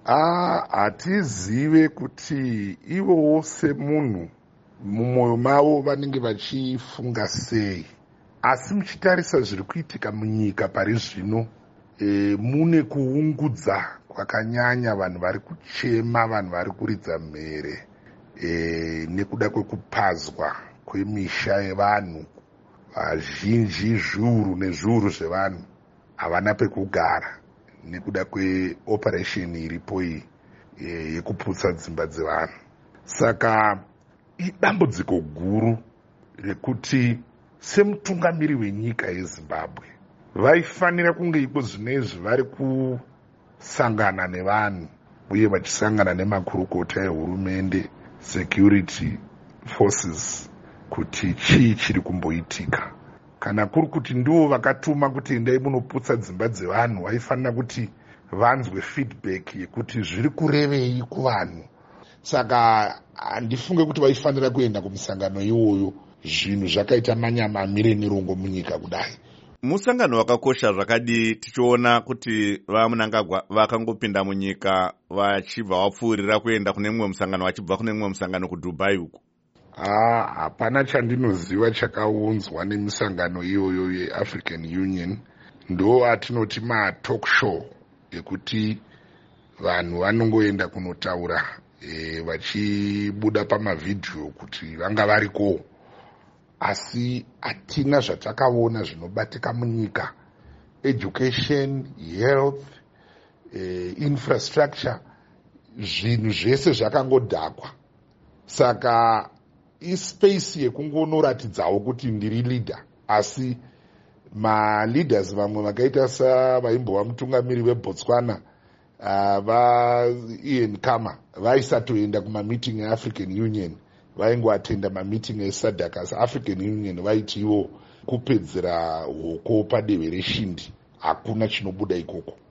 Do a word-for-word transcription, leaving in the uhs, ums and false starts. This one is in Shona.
Ah, hatizive kuti ivowo semunhu mumwoyo mavo vanenge vachifunga sei, asi muchitarisa zviri kuitika munyika pari zvino, e, mune kuungudza kwakanyanya, vanhu vari kuchema, vanhu vari kuridza mhere e, nekuda kwekupazwa kwemisha yevanhu. Vazhinji, zviuru nezviuru zvevanhu havana pekugara nekuda kweoperation iripo iyi yekuputsa dzimba dzevanhu. Saka idambudziko guru rekuti semutungamiri wenyika yeZimbabwe vaifanira kunge iko zvinezvi vari kusangana nevanhu uye vachisangana nemakurukota ehurumende, security forces, kuti chii chiri kumboitika. Kana kuri kuti ndivo vakatuma kuti endai munoputsa dzimba dzevanhu, vaifanira kuti vanzwe feedback yekuti zviri kurevei kuvanhu. Saka handifunge kuti vaifanira kuenda kumusangano iwoyo zvinhu zvakaita manyamamire nerongo munyika kudai. Musangano wakakosha zvakadi tichiona kuti vaMnangagwa vakangopinda munyika vachibva vapfuurira kuenda kune mumwe musangano vachibva kune mumwe musangano kuDubai uko. Ah, hapana chandinoziva chakaunzwa nemisangano iyoyo yeAfrican Union. Ndo atinoti ma talk show ekuti vanhu vanongoenda kunotaura e, vachibuda pamavidhiyo kuti vanga variko, asi hatina zvatakaona zvinobatika munyika. Education, health, e, infrastructure, zvinhu zvese zvakangodhakwa. Saka ispace yekungonoratidzawo kuti ndiri leader, asi maleaders vamwe vakaita savaimbova mutungamiri weBotswana uh, vaIan Khama vaisatoenda kumameeting eAfrican Union, vaingoatenda mameeting eSADC, asi African Union vaiti ivo kupedzera hoko padehwe reshindi, hakuna chinobuda ikoko.